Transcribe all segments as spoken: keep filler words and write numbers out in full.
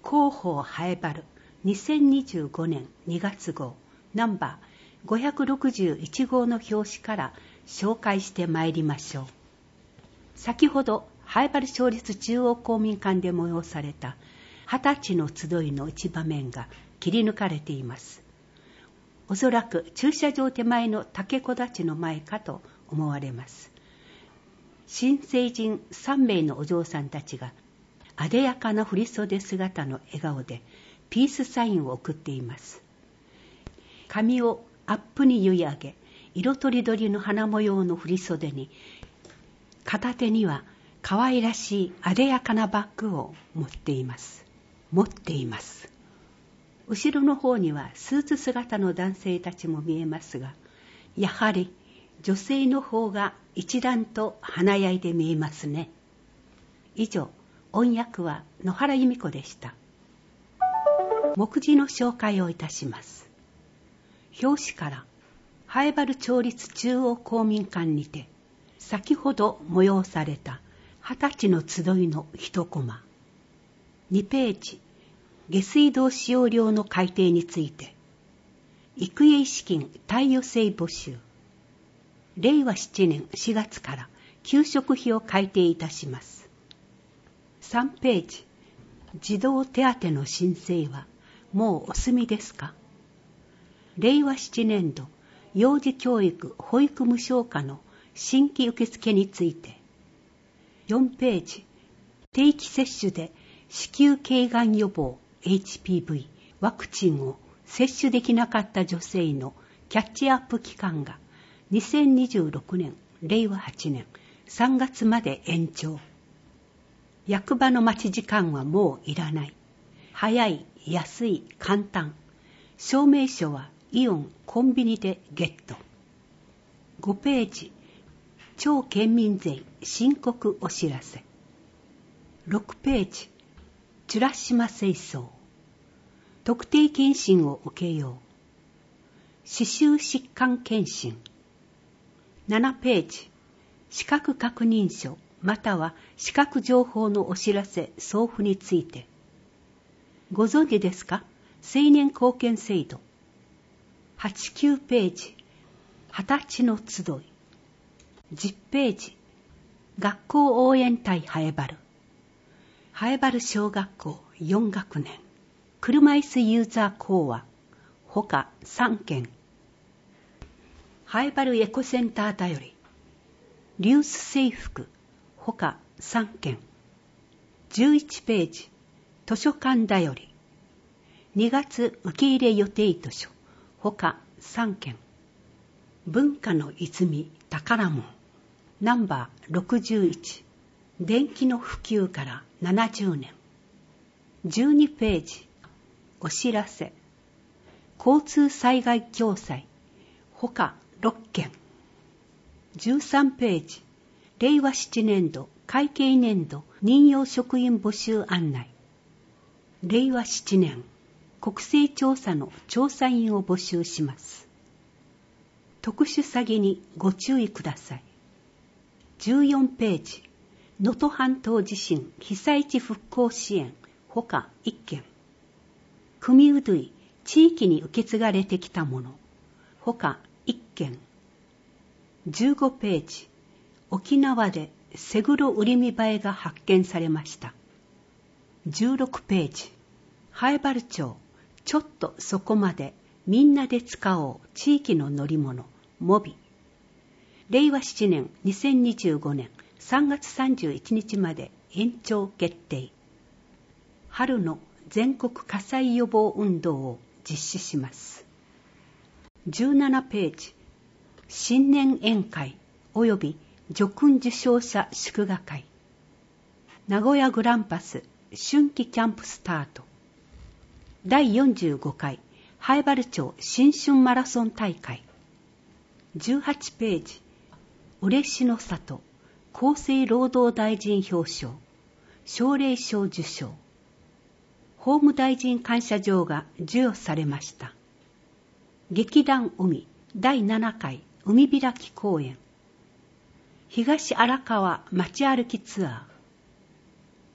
広報ハエバルにせんにじゅうごねんにがつ号ナンバーごひゃくろくじゅういち号の表紙から紹介してまいりましょう。先ほどハエバル町立中央公民館で催された二十歳の集いの一場面が切り抜かれています。おそらく駐車場手前の竹小立の前かと思われます。新成人さんめいのお嬢さんたちがあでやかな振袖姿の笑顔でピースサインを送っています。髪をアップに結い上げ、色とりどりの花模様の振袖に、片手には可愛らしいあでやかなバッグを持っています。持っています。後ろの方にはスーツ姿の男性たちも見えますが、やはり女性の方が一段と華やいで見えますね。以上、音訳は野原由美子でした。目次の紹介をいたします。表紙から、ハエバル町立中央公民館にて、先ほど催された二十歳の集いの一コマ。にページ、下水道使用料の改定について、育英資金貸与制募集。れいわななねんしがつから給食費を改定いたします。さんページ、児童手当の申請はもうお済みですか？れいわななねん度幼児教育保育無償化の新規受付について。よんページ、定期接種で子宮頸がん予防 エイチピーブイ ワクチンを接種できなかった女性のキャッチアップ期間がにせんにじゅうろくねんれいわはちねんさんがつまで延長。役場の待ち時間はもういらない。早い、安い、簡単。証明書はイオン、コンビニでゲット。ごページ、町県民税申告お知らせ。ろくページ、チュラシマ清掃。特定健診を受けよう。歯周疾患検診。ななページ、資格確認書または資格情報のお知らせ送付について。ご存知ですか？青年貢献制度。はち、きゅうページ、二十歳の集い。じゅっページ、学校応援隊ハエバル。ハエバル小学校よん学年。車椅子ユーザー講話。ほかさんけん。ハエバルエコセンターだより。リュース制服。ほかさんけん。じゅういちページ、図書館だより。にがつ受け入れ予定図書。ほかさんけん。文化の泉宝門。ナンバーろくじゅういち。電気の普及からななじゅうねん。じゅうにページ、お知らせ。交通災害共済。ほかろっけん。じゅうさんページ、れいわななねん度会計年度任用職員募集案内。れいわななねん、国勢調査の調査員を募集します。特殊詐欺にご注意ください。じゅうよんページ、能登半島地震被災地復興支援、ほかいっけん。組うどい、地域に受け継がれてきたもの、ほかいっけん。じゅうごページ、沖縄でセグロウリミバエが発見されました。じゅうろくページ、ハエバル町、ちょっとそこまでみんなで使おう地域の乗り物、モビ。れいわななねんにせんにじゅうごねんさんがつさんじゅういちにちまで延長決定。春の全国火災予防運動を実施します。じゅうななページ、新年宴会及び叙勲受章者祝賀会。名古屋グランパス春季キャンプスタート。だいよんじゅうごかいハエバル町新春マラソン大会。じゅうはちページ、嬉野里厚生労働大臣表彰、奨励賞受賞。法務大臣感謝状が授与されました。劇団海だいななかい海開き公演。東荒川街歩きツアー。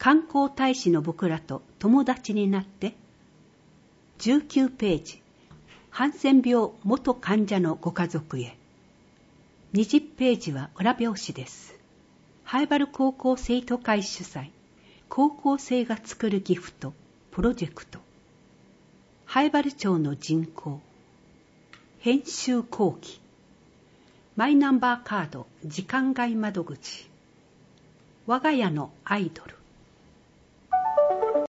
観光大使の僕らと友達になって。じゅうきゅうページ、ハンセン病元患者のご家族へ。にじゅうページは裏表紙です。灰原高校生徒会主催、高校生が作るギフト、プロジェクト。灰原町の人口。編集後期。マイナンバーカード時間外窓口。我が家のアイドル。